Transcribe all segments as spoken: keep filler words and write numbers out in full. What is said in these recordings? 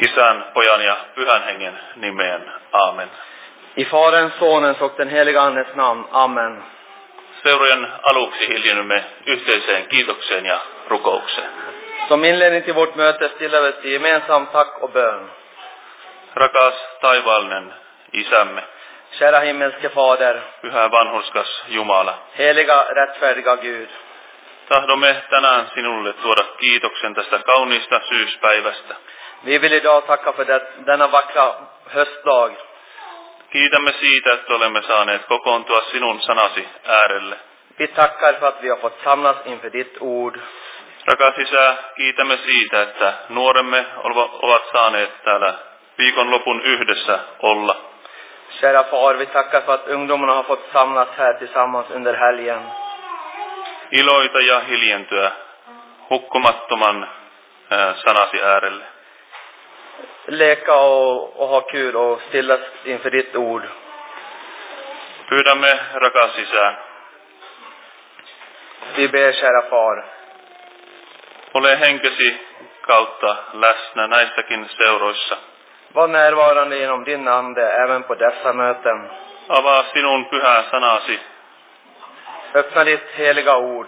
Isän, Pojan ja Pyhän Hengen nimeen. Amen. I Faderns, Sonens och den heliga Andes namn. Amen. Seurojen aluksi hiljennymme yhteiseen kiitokseen ja rukoukseen. Som inledning till vårt möte stillar vi till gemensam tack och bön. Rakas taivaallinen Isämme, Kära himmelske Fader, pyhä vanhurskas Jumala, heliga, rättfärdiga Gud. tahdomme tänään sinulle tuoda kiitoksen tästä kauniista syyspäivästä. Vi vill idag tacka för det, denna vackra höstdag. Kiitämme siitä, että olemme saaneet kokoontua sinun sanasi äärelle. Vi tackar för att vi har fått samlas inför ditt ord. Rakas Isä, kiitämme siitä, että nuoremme ovat saaneet täällä viikonlopun yhdessä olla. Kära Far, vi tackar för att ungdomarna har fått samlas här tillsammans under helgen. Iloita ja hiljentyä hukkumattoman äh, sanasi äärelle. Leka och, och ha kul och stillas inför ditt ord. Pyydämme, rakas Isä, Vi ber, kära Far, ole henkesi kautta läsnä näissäkin seuroissa. var närvarande genom din ande även på dessa möten. Avaa sinun pyhää sanasi. Öppna ditt heliga ord.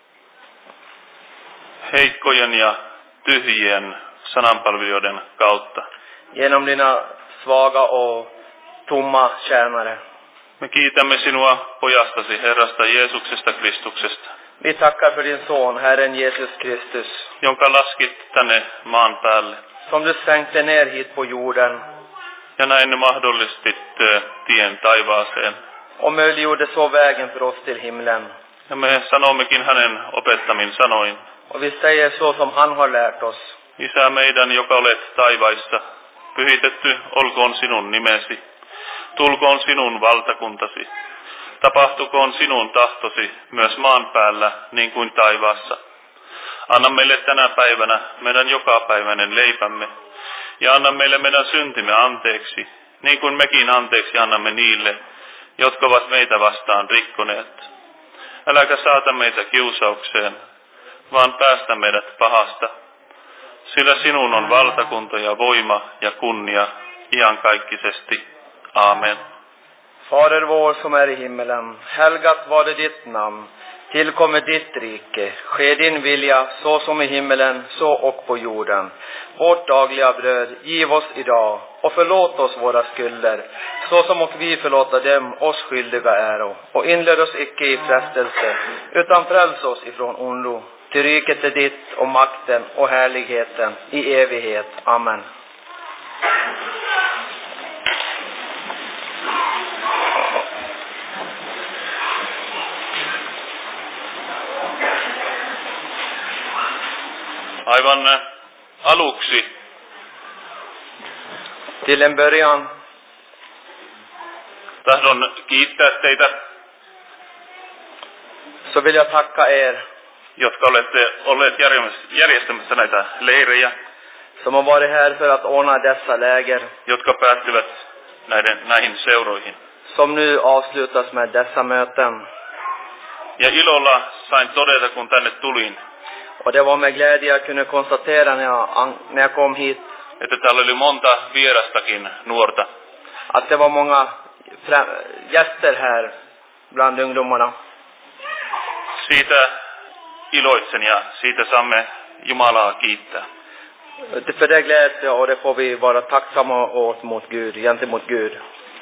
Heikkojen ja tyhjien sananpalvelijoiden kautta. Genom dina svaga och tomma tjänare. Me kiitämme sinua pojastasi, Herrasta Jeesuksesta Kristuksesta, Vi tackar för din son, Herren Jesus Kristus, jonka laskit tänne maan päälle. som du sänkte ner hit på jorden Ja näin mahdollistit ö, tien taivaaseen. och möjliggjorde så vägen för oss till himlen. Ja me sanommekin hänen opettamin sanoin. Och vi säger så som han har lärt oss. Isä meidän, joka olet taivaissa, pyhitetty olkoon sinun nimesi. Tulkoon sinun valtakuntasi. Tapahtukoon sinun tahtosi myös maan päällä niin kuin taivaassa. Anna meille tänä päivänä meidän jokapäiväinen leipämme. Ja anna meille meidän syntimme anteeksi, niin kuin mekin anteeksi annamme niille, jotka ovat meitä vastaan rikkoneet. Äläkä saata meitä kiusaukseen, vaan päästä meidät pahasta. Sillä sinun on valtakunta ja voima ja kunnia iankaikkisesti. Amen. Fader vår som är i himmelen, helgat var det ditt namn. Tillkommer ditt rike. Ske din vilja så som i himmelen, så och på jorden. Vårt dagliga bröd giv oss idag och förlåt oss våra skulder, så som och vi förlåta dem oss skyldiga äro. Och inled oss icke i frestelse, utan fräls oss ifrån ondo. Till riket är ditt och makten och härligheten i evighet. Amen. Aivan aluksi Till en början tahdon kiittää teitä, så vill jag tacka er jotka olette olleet järjestämässä näitä leirejä, som har varit här för att ordna dessa läger, jotka päättyvät näiden, näihin seuroihin. som nu avslutas med dessa möten. Ja ilolla sain todeta, kun tänne tulin, Och det var med glädje jag kunde konstatera när jag, när jag kom hit että täällä oli monta vierastakin nuorta. att det var många frä- gäster här bland ungdomarna. Siitä iloitsen ja siitä saamme Jumalaa kiittää. För det gläds jag och det får vi vara tacksamma åt mot Gud, gentemot Gud.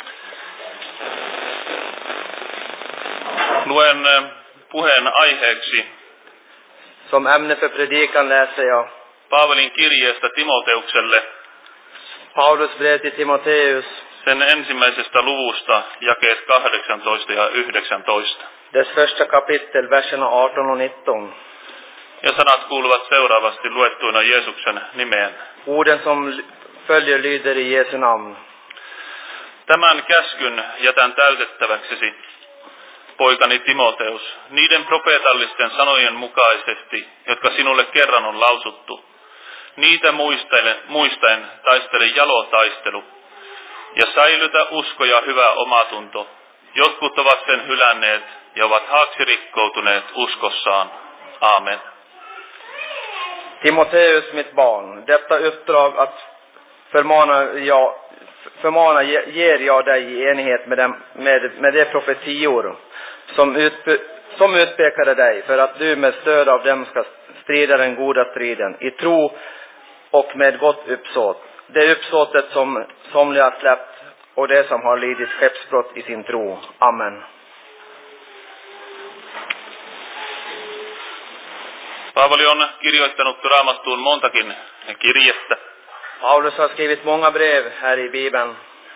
Luen eh, puheen aiheeksi Som ämne för predikan läser jag Paavalin kirjeestä Timoteukselle, Paulus brev till Timoteus, sen ensimmäisestä luvusta, jakeet kahdeksantoista ja yhdeksäntoista. dess första kapitel, verserna arton och nitton. Ja sanat kuuluvat seuraavasti luettuina Jeesuksen nimeen. Orden som följer lyder i Jesu namn. Tämän käskyn jätän täytettäväksesi, poikani Timoteus, niiden profeetallisten sanojen mukaisesti, jotka sinulle kerran on lausuttu. Niitä muistaen, muistaen taistele jalotaistelu, ja säilytä usko ja hyvä omatunto. Jotkut ovat sen hylänneet ja ovat haaksirikkoutuneet uskossaan. Amen. Timoteus, mitt barn, detta uppdrag att förmanar jag, förmanar, ger jag dig i enighet med, dem, med, med de profetior som, utpe, som utpekade dig, för att du med stöd av dem ska strida den goda striden i tro och med gott uppsåt. Det uppsåtet som somliga har släppt och det som har lidit skeppsbrott i sin tro. Amen. Paavali on kirjoittanut Raamattuun montakin kirjettä. Paulus har skrivit många brev här i Bibeln.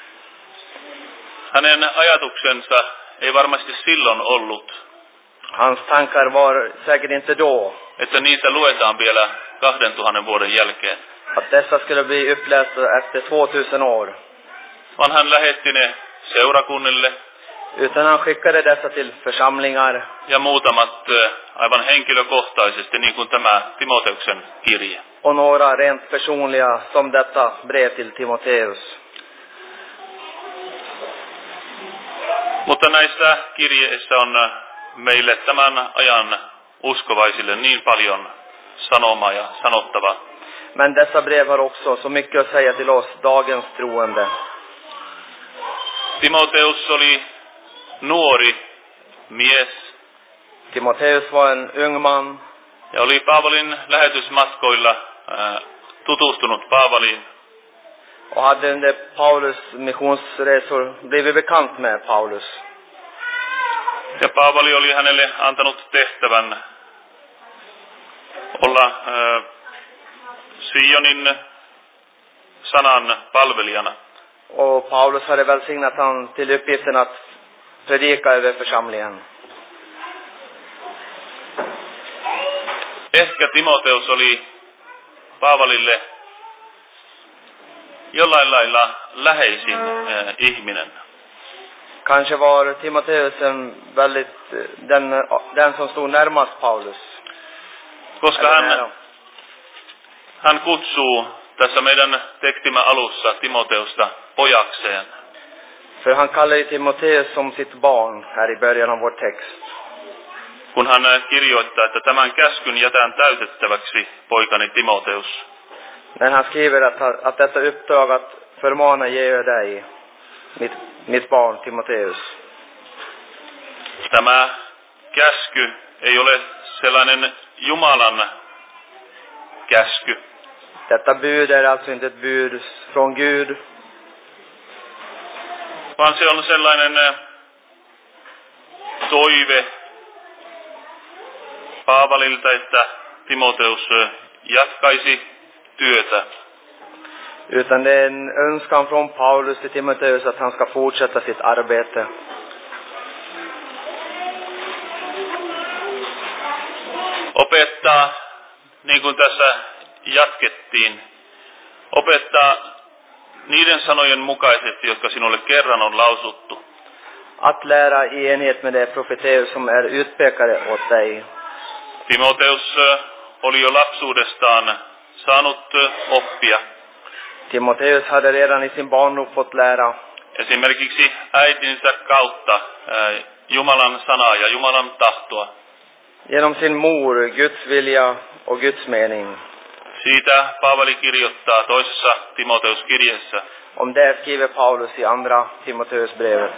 Hänen ajatuksensa ei varmasti silloin ollut, Hans tankar var säkert inte då että niitä luetaan vielä kahden tuhannen vuoden jälkeen. att dessa skulle bli upplästa efter tvåtusen år. Vaan hän lähetti ne seurakunnille Utan han skickade dessa till församlingar ja muutamat eh, aivan henkilökohtaisesti, niin kuin tämä Timoteuksen kirje. och några rent personliga som detta brev till Timoteus. Mutta näissä kirjeissä on eh, meille tämän ajan uskovaisille niin paljon sanomaa ja sanottavaa. Men dessa brev har också så mycket att säga till oss dagens troende. Timoteus oli nuori mies Timoteus var en ung man ja oli Paavalin lähetysmatkoilla ää, tutustunut Paavaliin. och hade under Paulus missionsresor blivit bekant med Paulus. Ja Paavali oli hänelle antanut tehtävän olla ää, Sionin sanan palvelijana. Och Paulus hade välsignat han till uppgiften att predika över församlingen. Ehkä Timoteus oli Paavalille jollain lailla läheisin äh, ihminen. Kanske var Timoteus en väldigt, den, den som stod närmast Paulus. Koska hän, hän kutsuu tässä meidän tekstimme alussa Timoteusta pojakseen. För han kallar ju Timoteus som sitt barn här i början av vår text. Kun hän kirjoittaa, että tämän käskyn jätän täytettäväksi poikani Timoteus. När han skriver att, att detta uppdrag att förmana ger jag dig, mitt, mitt barn Timoteus. Tämä käsky ei ole sellainen Jumalan käsky. Detta bud är alltså inte ett bud från Gud. Vaan se on sellainen toive Paavalilta, että Timoteus jatkaisi työtä. Utan det är en önskan från Paulus till Timoteus att han ska fortsätta sitt arbete. Opettaa, niin kuin tässä jatkettiin, opettaa niiden sanojen mukaisesti, jotka sinulle kerran on lausuttu. Att lära i enhet med det profeteus som är utpekade åt dig. Timoteus oli jo lapsuudestaan saanut oppia. Timoteus hade redan i sin barndom fått lära. Esimerkiksi äitinsä kautta Jumalan sanaa ja Jumalan tahtoa. Genom sin mor, Guds vilja och Guds mening. Siitä Paavali kirjoittaa toisessa Timoteus-kirjeessä. Om det skriver Paulus i andra Timoteusbrevet.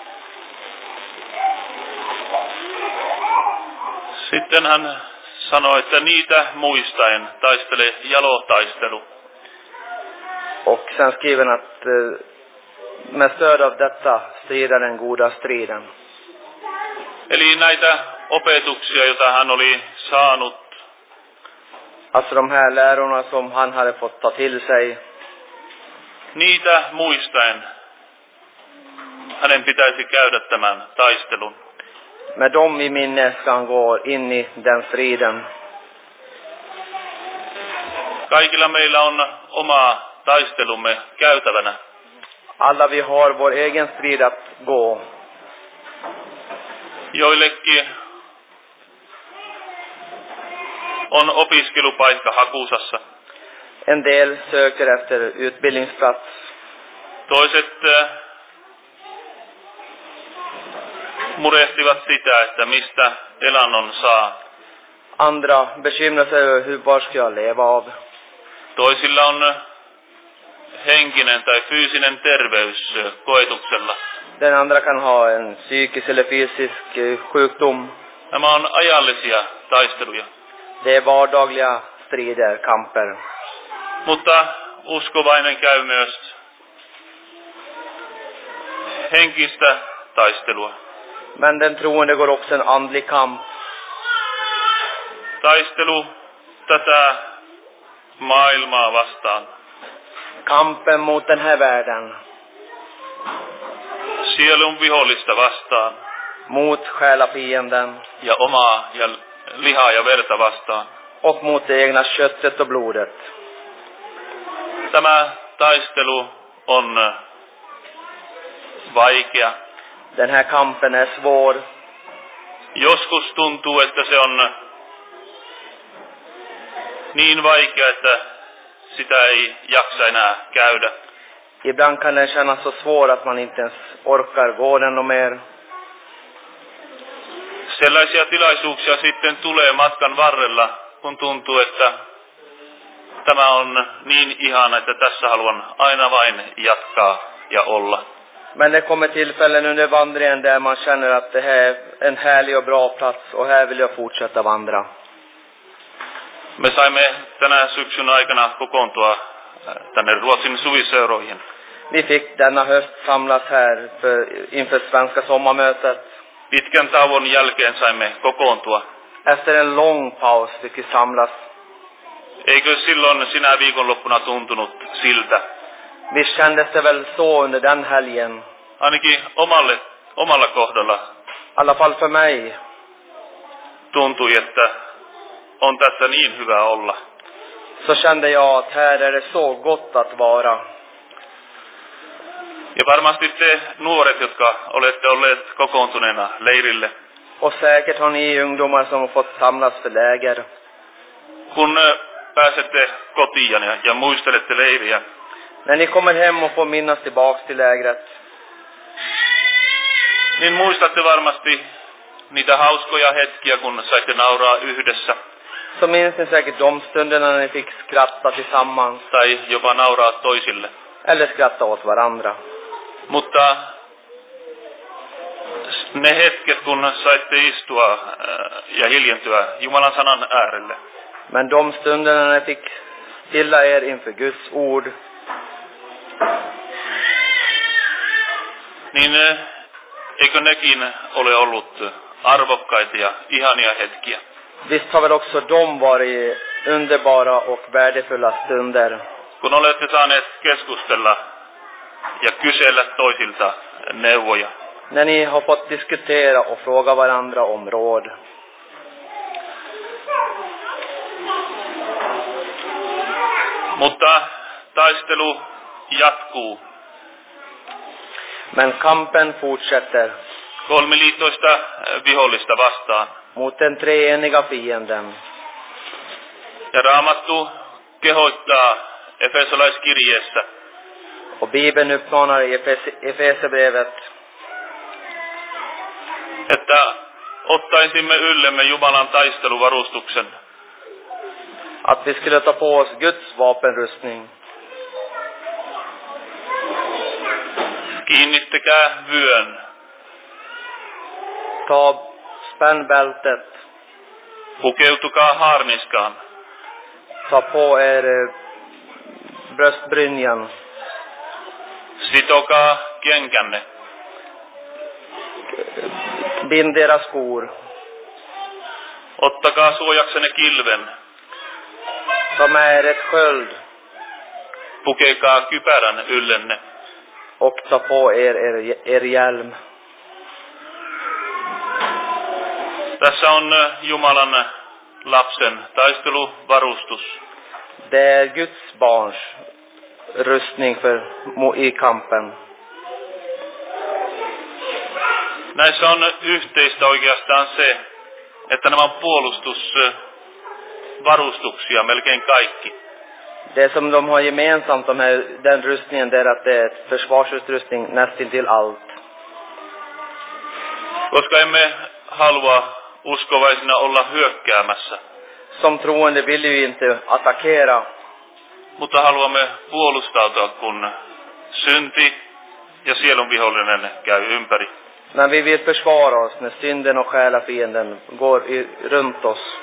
Sitten hän sanoi, että niitä muistaen taistele jalotaistelu. Och sen skriver han att med stöd av detta strida den goda striden. Eli näitä opetuksia, joita hän oli saanut, Alltså de här lärorna som han hade fått ta till sig. niitä muistaen hänen pitäisi käydä tämän taistelun. Med dem i minne ska han gå in i den striden. Kaikilla meillä on oma taistelumme käytävänä. Alla vi har vår egen strid att gå. Joillekin on opiskelupaikka hakusassa. En del söker efter utbildningsplats. Toiset murehtivat sitä, että mistä elannon saa. Andra bekymrar sig över hur var ska jag leva av. Toisilla on henkinen tai fyysinen terveys koetuksella. Den andra kan ha en psykisk eller fysisk eh, sjukdom. Nämä on ajallisia taisteluja. Det är vardagliga strider, kamper. Mutta uskovainen käy myös henkistä taistelua. Men den troende går också en andlig kamp. Taistelu tätä maailmaa vastaan. Kampen mot den här världen. Sielun vihollista vastaan. Mot själafienden. Ja omaa ja lihaa ja verta vastaan. Och mot det egna köttet och blodet. Tämä taistelu on vaikea. Den här kampen är svår. Joskus tuntuu, että se on niin vaikea, että sitä ei jaksa enää käydä. Ibland kan den kännas så svår att man inte ens orkar gå den och mer. Sellaisia tilaisuuksia sitten tulee matkan varrella, kun tuntuu, että tämä on niin ihana, että tässä haluan aina vain jatkaa ja olla. Men det kommer tillfällen under vandringen där man känner att det här är en härlig och bra plats och här vill jag fortsätta vandra. Me saimme tänä syksyn aikana kokoontua tänne Ruotsin suviseuroihin. Vi fick denna höst samlas här för, inför svenska sommarmötet. Pitkän tauon jälkeen saimme kokoontua. Efter en lång paus fick vi samlas. Eikö silloin sinä viikonloppuna tuntunut siltä? Visst kändes det väl så under den helgen. Ainakin omalle, omalla kohdalla. I alla fall för mig. Tuntui, että on tässä niin hyvä olla. Så kände jag att här är det så gott att vara. Ja varmasti te nuoret, jotka olette olleet kokoontuneena leirille. Och säkert har ni ungdomar som har fått samlas för läger. Kun pääsette kotiin ja, ja muistelette leiriä. När ni kommer hem och får minnas tillbaks till lägret. Niin muistatte varmasti niitä hauskoja hetkiä, kun saitte nauraa yhdessä. Så minns ni säkert de stunderna när ni fick skratta tillsammans. Tai jopa nauraa toisille. Eller skratta åt varandra. Mutta ne hetket, kun saitte istua ja hiljentyä Jumalan sanan äärelle. Men de stunderna när ni fick stilla er inför Guds ord. Niin eikö nekin ole ollut arvokkaita ja ihania hetkiä? Visst har väl också de varit underbara och värdefulla stunder. Kun olette saaneet keskustella ja kysellä toisilta neuvoja. När ni har fått diskutera och fråga varandra om råd. Mutta taistelu jatkuu. Men kampen fortsätter. Kolmiliittoista vihollista vastaan. Mot den treeniga fienden. Ja Raamattu kehoittaa Efesolaiskirjeessä. Och Bibeln uppmanar i Efesierbrevet. Että ottaisimme yllemme Jumalan taisteluvarustuksen. Att vi skulle ta på oss Guds vapenrustning. Kiinnittäkää vyön. Ta spänn bältet. Pukeutukaa haarniskaan. Ta på er bröstbrynjan. Sitokaa kenkänne. Bind deras skor. Ottakaa suojaksenne kilven. Ta med er ett sköld. Pukekaa kypärän yllenne. Och ta på er, er, er hjälm. Tässä on Jumalan lapsen taisteluvarustus. Det är Guds barns rustning för, i kampen. Näissä on yhteistä oikeastaan se, että nämä on puolustusvarustuksia melkein kaikki. Det som de har gemensamt, de här, den rustningen, det är att det är ett försvarsutrustning nästintill allt. Koska emme halua uskovaisina olla hyökkäämässä. Som troende vill ju inte attackera. Mutta haluamme puolustautua, kun synti ja sielun vihollinen käy ympäri. Men vi vill försvara oss när synden och själafienden går i, runt oss.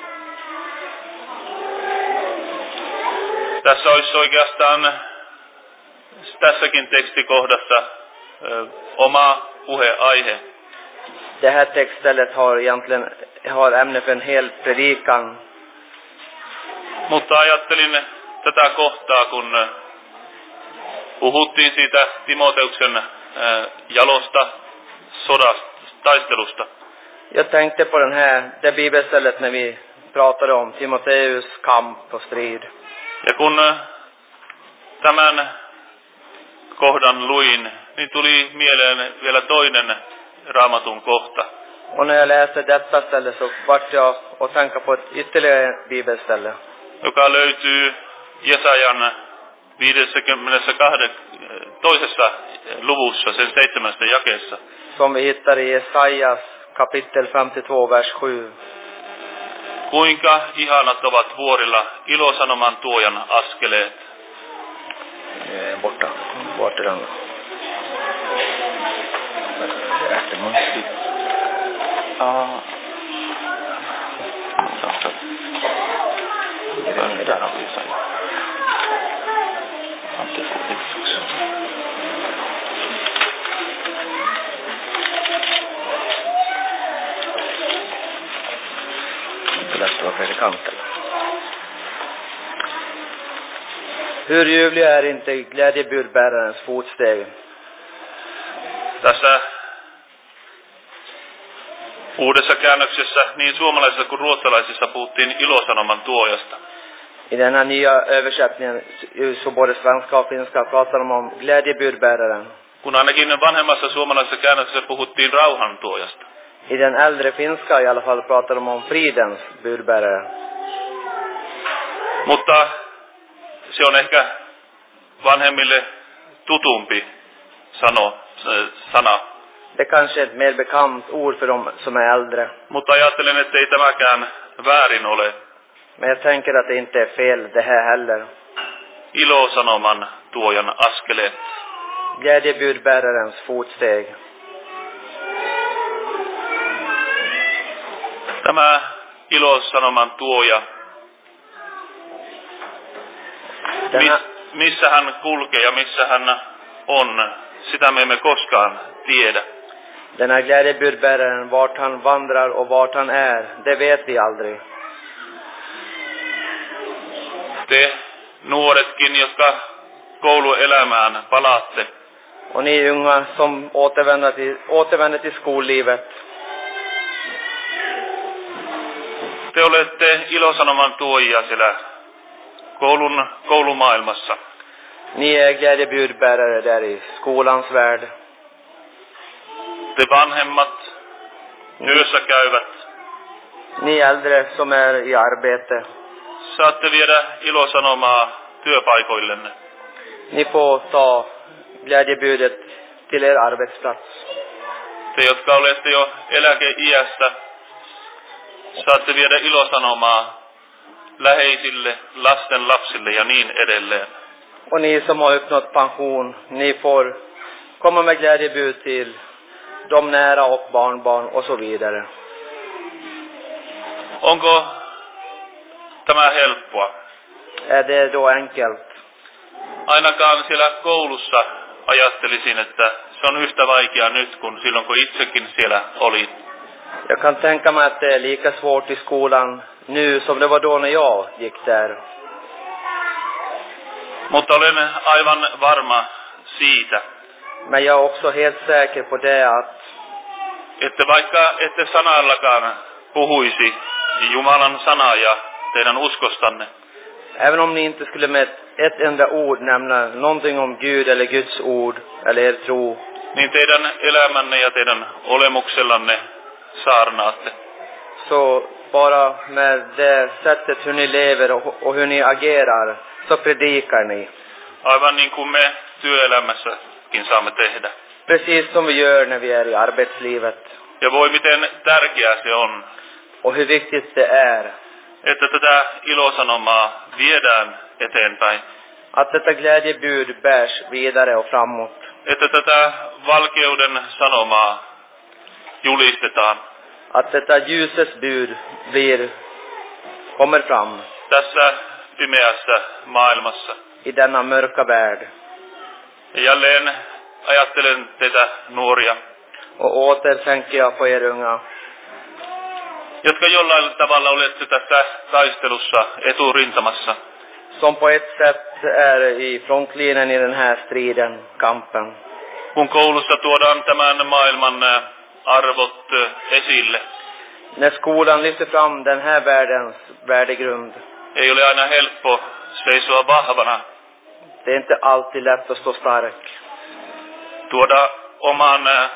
Tässä olisi oikeastaan tässäkin tekstikohdassa ö, oma puheaihe. Det här textstället har egentligen har ämne för en hel predikan. Mutta ajattelin tätä kohtaa, kun puhuttiin siitä Timoteuksen jalosta sodasta, taistelusta. Jag tänkte på den här, det bibelstället när vi pratade om Timoteus kamp och strid. Ja kun tämän kohdan luin, niin tuli mieleen vielä toinen Raamatun kohta. Och när jag läste detta ställe så vart jag och tänkte på ett ytterligare bibelställe. Joka löytyy Jesajan viideskymmenestoinen toisessa luvussa, sen seitsemännessä jakeessa. Som vi hittar i Jesajas kapitel femtiotvå, vers sju. Kuinka ihanat ovat vuorilla ilosanoman tuojan askeleet. Eh, borta. Vart är den? Jättemustigt. Ja. Så. Det där har vi sagt. Inte så också. Det där står predikanten. Hur ljuvlig är inte glädjebudbärarens fotsteg? Tässä uudessa käännöksessä niin suomalaisissa kuin ruotsalaisissa puhuttiin ilosanoman tuojasta. I den här nya översättningen, så både svenska och finska, pratar de om glädjebudbäraren. Kun ainakin vanhemmassa suomalaisessa käännöksessä puhuttiin rauhan tuojasta. I den äldre finska i alla fall pratar de om fridens budbärare. Mutta se on ehkä vanhemmille tutumpi sano, sana. Det kanske är ett mer bekant ord för de som är äldre. Mutta ajattelen, että ei tämäkään väärin ole. Men jag tänker att det inte är fel det här heller. Ilosanoman tuojan askeleet. Glädjebudbärarens fotsteg. Tämä ilosanoman tuoja, miss, missä hän kulkee ja missä hän on, sitä me emme koskaan tiedä. Den här glädjebudbäraren, vart han vandrar och vart han är, det vet vi aldrig. Te nuoretkin, jotka kouluelämään palaatte. Och ni unga som återvänder till, återvänder till skollivet. Te olette ilosanoman tuojia siellä koulun, koulumaailmassa. Ni är glädjebudbärare där i skolans värld. Te vanhemmat, työssä käyvät. Ni äldre som är i arbete. Saatte viedä ilosanomaa työpaikoillenne. Ni får ta glädjebudet till er arbetsplats. Te, jotka olette jo eläkeiässä, saatte viedä ilosanomaa läheisille, lasten lapsille ja niin edelleen. Och ni som har uppnått pension, ni får komma med glädjebud till de nära och barnbarn och så vidare. Onko tämä helppoa? Är det då enkelt? Ainakaan siellä koulussa ajattelisin, että se on yhtä vaikea nyt kuin silloin, kun itsekin siellä olin. Jag kan tänka mig att det är lika svårt i skolan nu som det var då när jag gick där. Mutta olen aivan varma siitä, Men jag är också helt säker på det att että vaikka ette sanallakaan puhuisi Jumalan sanaa ja teidän uskostanne, även om ni inte skulle med ett enda ord nämna någonting om Gud eller Guds ord eller er tro, niin teidän elämänne ja teidän olemuksellanne saarnaatte. så bara med det sättet hur ni lever och, och hur ni agerar, så predikar ni. Aivan niin kuin me työelämässäkin saamme tehdä. Precis som vi gör när vi är i arbetslivet. Ja voi miten tärkeää se on, Och hur viktigt det är että tätä ilosanomaa viedään eteenpäin. Att detta glädjebud bärs vidare och framåt. Että tätä valkeuden sanomaa julistetaan. Att detta ljusets bud blir, kommer fram Tässä pimeässä maailmassa. i denna mörka värld. Ja jälleen ajattelen teitä nuoria, Och åter tänker jag på er unga, jotka jollain tavalla olette tässä taistelussa eturintamassa. som på ett sätt är i frontlinjen i den här striden, kampen. Kun koulussa tuodaan tämän maailman ä, arvot ä, esille, När skolan lyfter fram den här världens värdegrund, ei ole aina helppo seisoa vahvana, det är inte alltid lätt att stå stark. tuoda oman ä,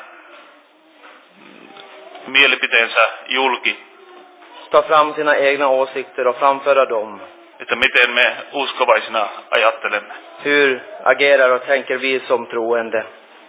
mielipiteensä julki, Ta fram sina egna åsikter och framföra dem. että miten me uskovaisina ajattelemme. Hur agerar och tänker vi som troende?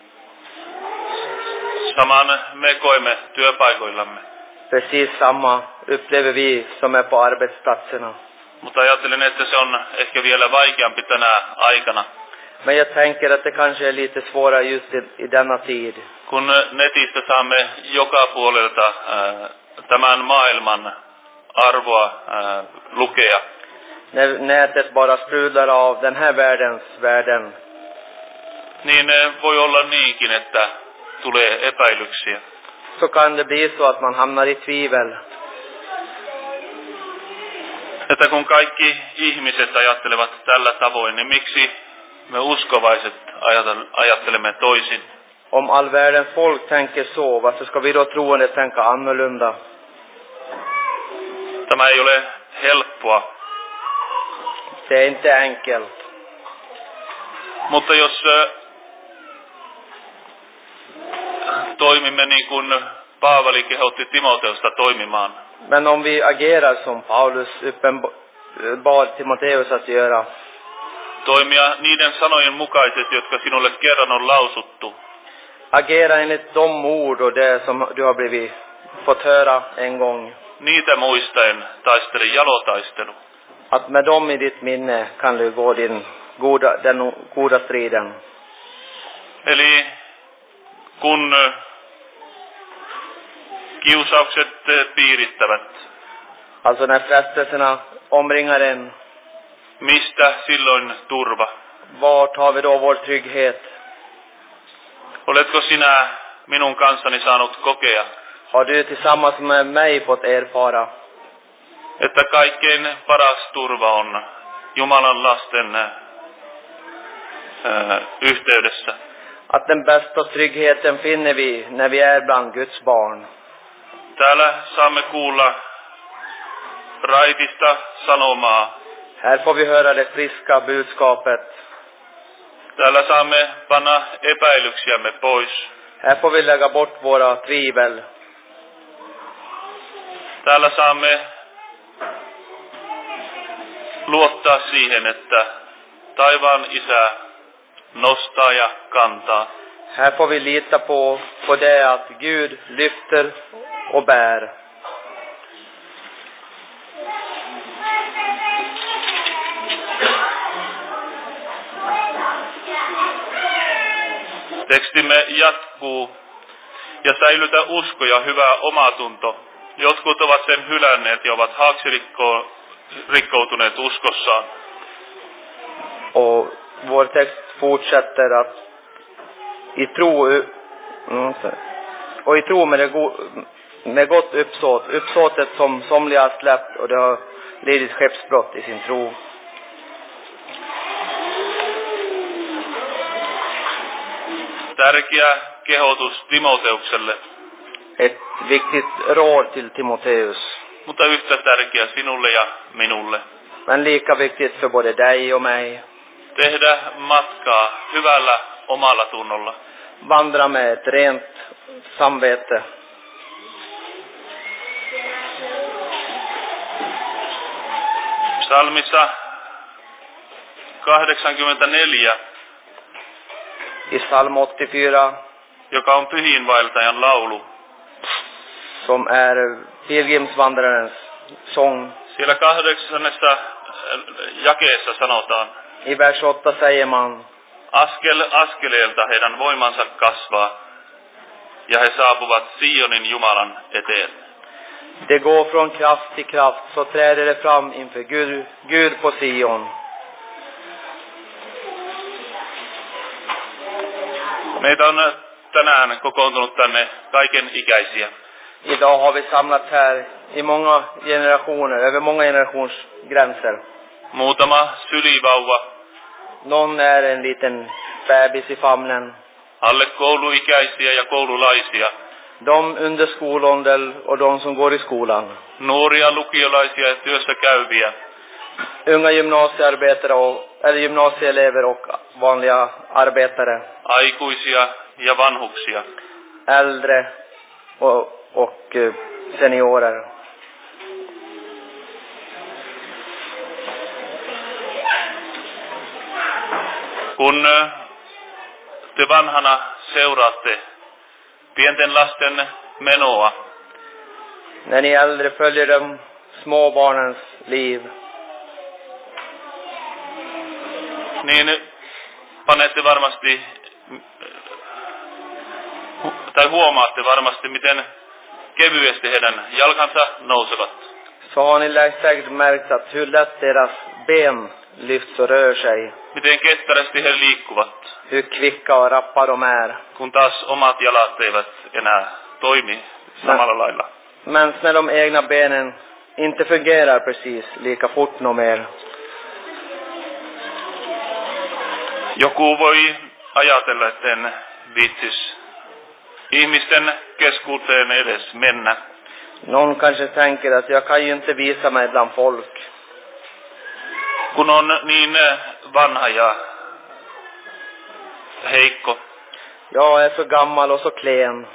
Saman me koemme työpaikoillamme, Precis samma upplever vi som är på arbetsplatserna. mutta ajattelen, että se on ehkä vielä vaikeampi tänä aikana, Men jag tänker att det kanske är lite svårare just i, i denna tid. kun netistä saamme joka puolelta ää, tämän maailman arvoa ää, lukea. När nätet bara sprudlar av den här världens värden, Niin ää, voi olla niinkin, että tulee epäilyksiä. så kan det bli så att man hamnar i tvivel. Että kun kaikki ihmiset ajattelevat tällä tavoin, niin miksi me uskovaiset ajatel- ajattelemme toisin? Om all världens folk tänker så, varför ska vi då troende tänka annorlunda? Tämä ei ole helppoa, Det är inte enkelt. mutta jos ää, toimimme niin kuin Paavali kehotti Timoteusta toimimaan, Men om vi agerar som Paulus uppenbar Timoteus att göra, toimia niiden sanojen mukaisesti, jotka sinulle kerran on lausuttu, agera enligt de ord och det som du har blivit fått höra en gång. niitä muistaen taistele jalotaistelu. Att med dem i ditt minne kan du gå din goda, den goda striden. Eli kun kiusaukset piirittävät, Alltså när frestelserna omringar en, mistä silloin turva? vart har vi då vår trygghet? Oletko sinä minun kanssani saanut kokea, Har du tillsammans med mig fått erfara että kaikkein paras turva on Jumalan lasten ää, yhteydessä? att den bästa tryggheten finner vi när vi är bland Guds barn? Täällä saamme kuulla raitista sanomaa. Här får vi höra det friska budskapet. Täällä saamme panna epäilyksiämme pois. Här får vi lägga bort våra tvivel. Täällä saamme luottaa siihen, että taivaan Isä nostaa ja kantaa. Här får vi lita på, på det att Gud lyfter och bär. Tekstimme jatkuu: ja säilytä usko ja hyvä omatunto. Jotkut ovat sen hylänneet ja ovat haaksirikkoutuneet uskossaan. Och vår text fortsätter att i tro, mm, så- och i tro med, det go, med gott uppsåt, uppsåtet som somliga har släppt och det har lidit skeppsbrott i sin tro. Tärkeä kehotus Timoteukselle, Ett viktigt råd till Timoteus, mutta yhtä tärkeä sinulle ja minulle. men lika viktigt för både dig och mig. Tehdä matkaa hyvällä omalla tunnolla. Vandra med ett rent samvete. Psalmissa kahdeksankymmentäneljä, I psalm åttiofyra, joka on pyhiinvaeltajan laulu. som är pilgrimsvandrarens sång. Siellä kahdeksannessa jakeessa sanotaan: I vers åtta säger man: Askel askeleelta heidän voimansa kasvaa, ja he saapuvat Sionin Jumalan eteen. det går från kraft till kraft, så träder det fram inför Gud, Gud på Sion. Meitä on tänään kokoontunut tänne kaiken ikäisiä. Idag har vi samlat här i många generationer, över många generationsgränser. Muutama sylivauva, Någon är en liten bebis i famnen. alle kouluikäisiä ja koululaisia, De under skolålder och de som går i skolan. nuoria lukiolaisia ja työssä käyviä, Unga gymnasiearbetare och, eller gymnasieelever och vanliga arbetare. aikuisia ja vanhuksia. Äldre och, och eh, seniorer. Kun ö, te vanhana seuraatte pienten lasten menoa, När ni äldre följer de små barnens liv, niin panette varmasti, tai huomaatte varmasti, miten kevyesti heidän jalkansa nousevat. så har ni säkert märkt att hur lätt deras ben lyfts och rör sig. Miten ketterästi he liikkuvat, Hur kvicka och rappa de är. kun taas omat jalat eivät enää toimi samalla lailla. Men när de egna benen inte fungerar precis lika fort nog mer. Joku voi ajatella, että en viitsis ihmisten keskuuteen edes mennä. Någon kanske tänker att jag kan ju inte visa mig bland folk. Kun on niin vanha ja heikko. Jag är så gammal och så klen.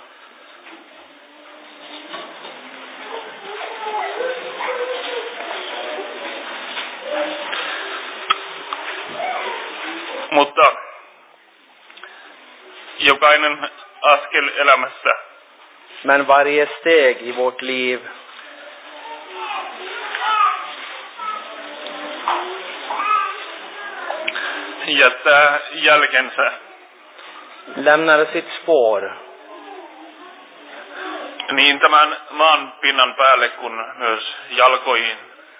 Mutta jokainen askel elämässä Men varje steg i vårt liv jättää jälkensä. lämnar sitt spår. Niin tämän maan pinnan päälle kuin myös jalkoihin.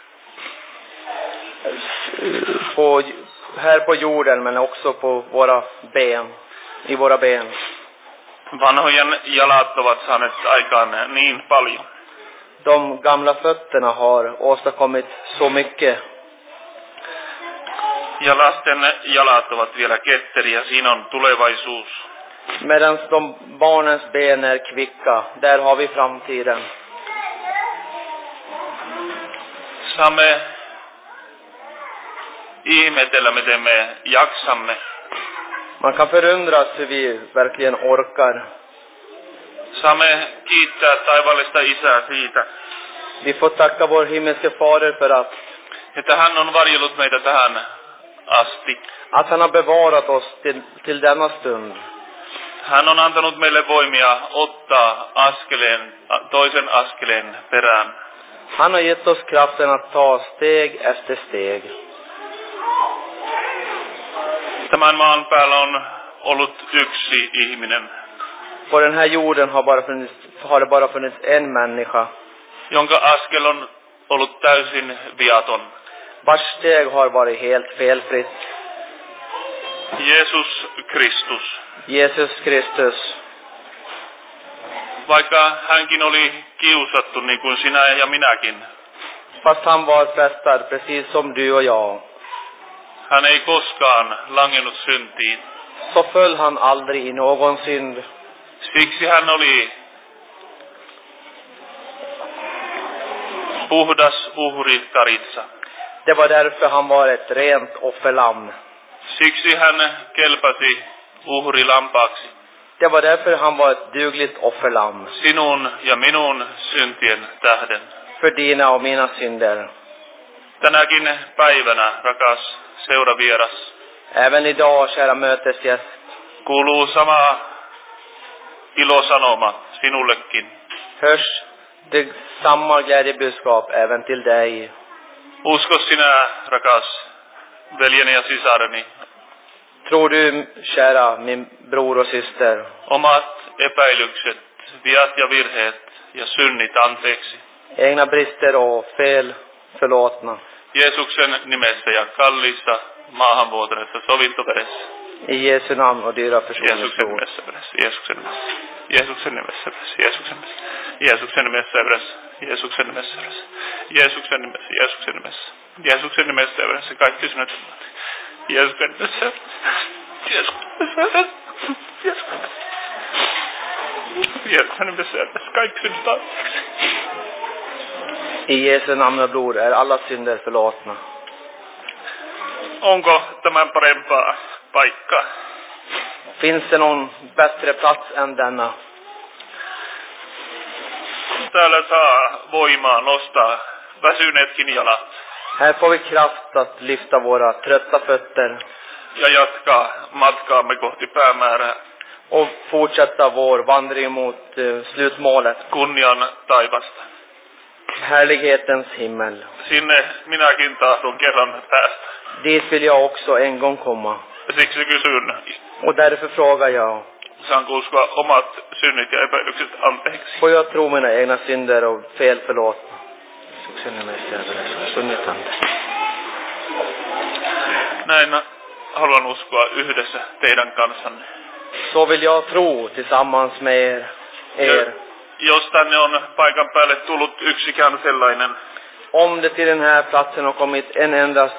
På, här på jorden, men också på våra ben. I våra ben. Vanhojen jalat ovat saaneet aikaan niin paljon. De gamla fötterna har åstadkommit så mycket. Ja lasten jalat ovat vielä ketteriä, siinä on tulevaisuus. Medan de barnens ben är kvicka, där har vi framtiden. Saamme ihmetellä, miten me jaksamme. Man kan förundras hur vi verkligen orkar. Saamme kiittää taivaallista Isää siitä, Vi får tacka vår himmelske fader för att, että hän on varjellut meitä tähän asti. att han har bevarat oss till, till denna stund. Hän on antanut meille voimia ottaa askeleen, toisen askeleen perään. Han har gett oss kraften att ta steg efter steg. Tämän maan päällä on ollut yksi ihminen, På den här jorden har, bara funnits, har det bara funnits en människa, jonka askel on ollut täysin viaton. vars steg har varit helt felfritt. Jeesus Kristus. Jesus Kristus. Vaikka hänkin oli kiusattu niin kuin sinä ja minäkin, Fast han var frestad precis som du och jag, hän ei koskaan langennut syntiin. så föll han aldrig i någon synd. Siksi hän oli puhdas uhri karitsa. Det var därför han var ett rent offerlamm. Siksi hän kelpasi uhrilampaaksi Det var därför han var ett dugligt offerlamm. sinun ja minun syntien tähden. För dina och mina synder. Tänäkin päivänä, rakas seuravieras, Även idag, kära mötesgäst, kuuluu sama ilosanoma sinullekin. hörs det samma glädjebudskap även till dig. Usko sinä, rakas veljeni ja sisareni, Tror du, kära min bror och syster, omat epäilykset, viat ja virheet ja synnit anteeksi. egna brister och fel förlåtna. Jeesuksen nimessä ja kalliissa maahanvuotaneessa sovintoveressä. I Jesu namn och dyra Jeesuksen försoningsord. nimessä veressä. Jeesuksen nimessä. Jeesuksen nimessä veressä. Jeesuksen nimessä. Jeesuksen nimessä veressä. Jeesuksen nimessä veressä. Jeesuksen nimessä. Jeesuksen nimessä. Jeesuksen nimessä veressä. Kaikki synnit. Jeesuksen nimessä. Jeesuksen nimessä. Jeesuksen nimessä. Jeesuksen nimessä veressä. Kaikki synnit anteeksi. I Jesu namn och blod är alla synder förlåtna. Onko tämän parempaa paikkaa? Finns det någon bättre plats än denna? Täällä saa voimaa nostaa väsyneetkin jalat Här får vi kraft att lyfta våra trötta fötter ja jatkaa matkaamme kohti päämäärää, och fortsätta vår vandring mot eh, slutmålet, kunnian taivasta. härlighetens himmel. Sinne minäkin tahdon kerran päästä. Dit vill jag också en gång komma. Siksi kysyn, Och därför frågar jag, saanko uskoa omat synnit ja epäilykset anteeksi? får jag tro mina egna synder och fel förlåtna? Sunnitande. Näin haluan uskoa yhdessä teidän kanssanne. Så vill jag tro tillsammans med er. er. Jos tänne on paikan päälle tullut yksikään sellainen, Om det till den här platsen har kommit en enda,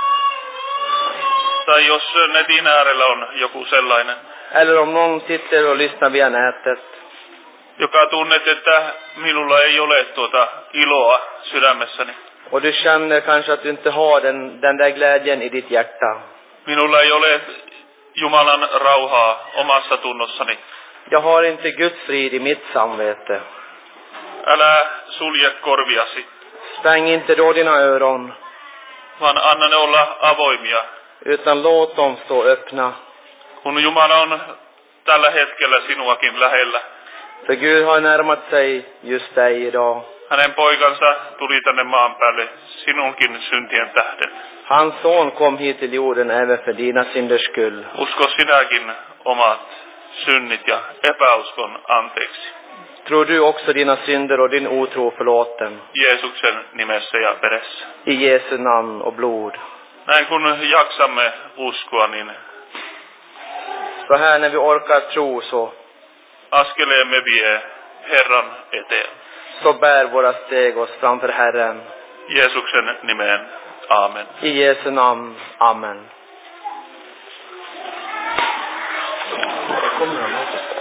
tai jos netin äärellä on joku sellainen, eller om någon sitter och lyssnar via nätet, joka tunnet, että minulla ei ole tuota iloa sydämessäni. och du känner kanske att du inte har den, den där glädjen i ditt hjärta. Minulla ei ole Jumalan rauhaa omassa tunnossani. Jag har inte Guds frid i mitt samvete. Älä sulje korviasi, Stäng inte då dina öron, vaan anna ne olla avoimia. utan låt dem stå öppna. Kun Jumala on tällä hetkellä sinuakin lähellä. För Gud har närmat sig just dig idag. Hänen poikansa tuli tänne maan päälle sinunkin syntien tähden. Hans son kom hit till jorden även för dina synders skull. Usko sinäkin omat synnit ja epäuskon anteeksi. Tror du också dina synder och din otro förlåten? Jeesuksen nimessä ja veressä. I Jesu namn och blod. Näin kun jaksamme uskoa, niin Så här när vi orkar tro så, askeleemme vie Herran eteen. så bär våra steg oss framför Herren. Jeesuksen nimeen. Amen. I Jesu namn. Amen. Kommer han också?